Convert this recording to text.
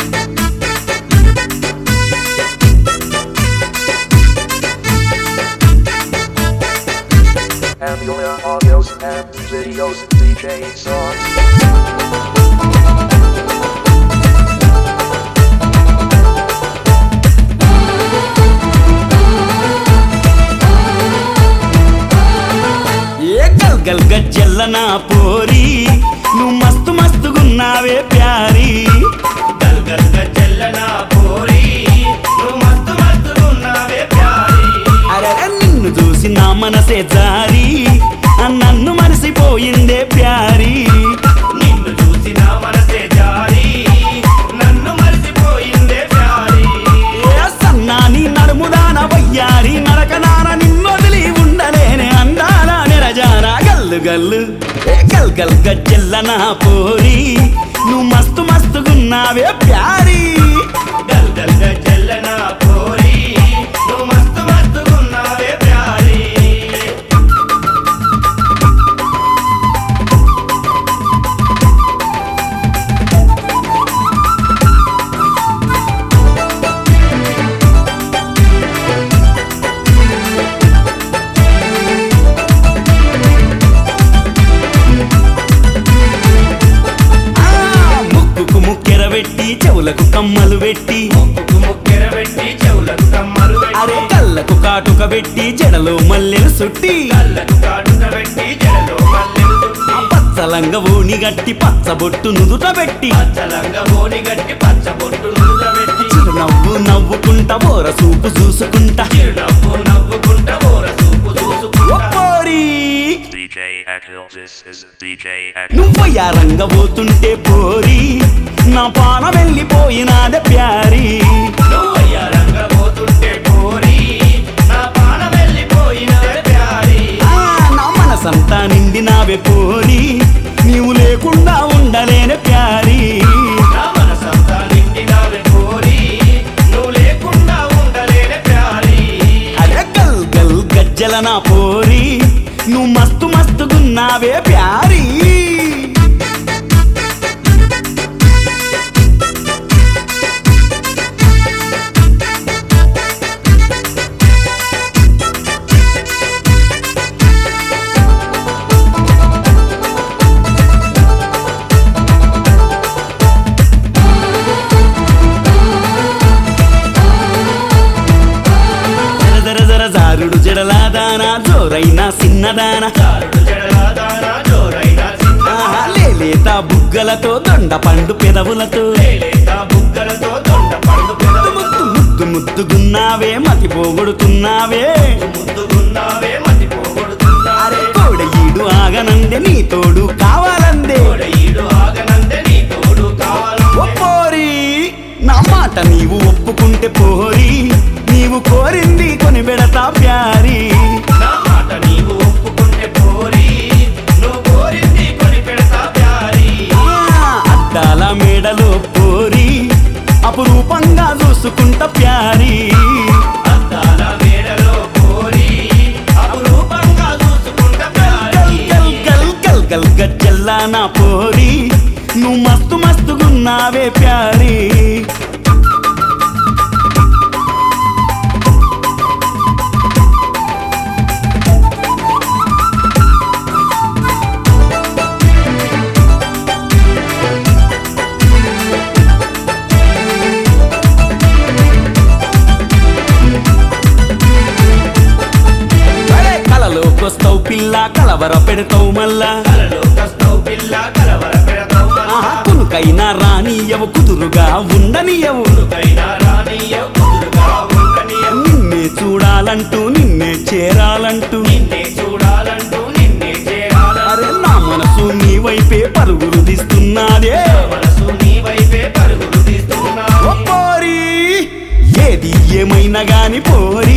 Ambula audios and videos, DJ songs. గల్ గజ్జల్లనా పోరి నువ్వు మస్తు మస్తుగున్నావే ప్యారీ గల్ గల్ గజ్జల్లనా పోరి నువ్వు మస్తు మస్తుగున్నావే ప్యారీ అరే నిన్ను చూసి నా మనసే జారి నన్ను మరిసిపోయిందే ప్యారీ నిన్ను చూసి నా మనసే జారి నన్ను మరిసిపోయిందే ప్యారీ సన్నాని నడుముదాన వయ్యారి నడకనాన నిన్నొదిలి ఉండలేనే అందాల నిరజానా గల్లు గల్లు గల్ గల్ గజ్జల్లనా పోరి నువ్వు మస్తు మస్తుగున్నావే ప్యారీ గల్ గల్ గజ్జల్లనా పోరి నువ్వు మస్తు మస్తుగున్నావే ప్యారీ చెవులకు కమ్మలు పెట్టి అరే కళ్ళకు కాటుక పెట్టి జడలో మల్లెలు సుట్టి పచ్చలంగ ఓని గట్టి పచ్చబొట్టు నుదుట పెట్టి చిరునవ్వు నవ్వుకుంటా బోర చూపు చూసుకుంటా నువ్వు యారంగబోతుంటే పోరి నా పానం వెళ్ళిపోయినాదే ప్యారీ నా మనసంతా నిండినావే పోరి నీవు లేకుండా ఉండలేనే ప్యారీ అరే గల్ గల్ గజ్జలనా పోరి నువ్వు మస్తు మస్తుగున్నావే ప్యారీ జారుడు జడలాదానా జోరైనా సిన్నదానా లేలేత బుగ్గలతో దొండ పండు పెదవులతో ముద్దు ముద్దుగున్నావే మతి పోగొడుతున్నావే అరే కోడయీడు ఆగనందే నీ తోడు కావాలందే పోరి నా మాట నీవు ఒప్పుకుంటే పోరి నీవు కోరింది కొని పెడతా ప్యారీ అద్దాల మేడలో పోరి అపురూపంగా చూసుకుంటా ప్యారీ గల్ గల్ గల్ గజ్జల్లనా పోరి నువ్వు మస్తు మస్తుగున్నావే ప్యారీ కలలోకొస్తావు పిల్ల కలవర పెడతావు మళ్ళా కునుకైనా రానియవు కుదురుగా ఉండనియవు నిన్నే చూడాలంటూ నిన్నే చేరాలంటూ అరే నా మనసు నీ వైపే పరుగులు తీస్తున్నాదే పోరి ఏది ఏమైనా గాని పోరి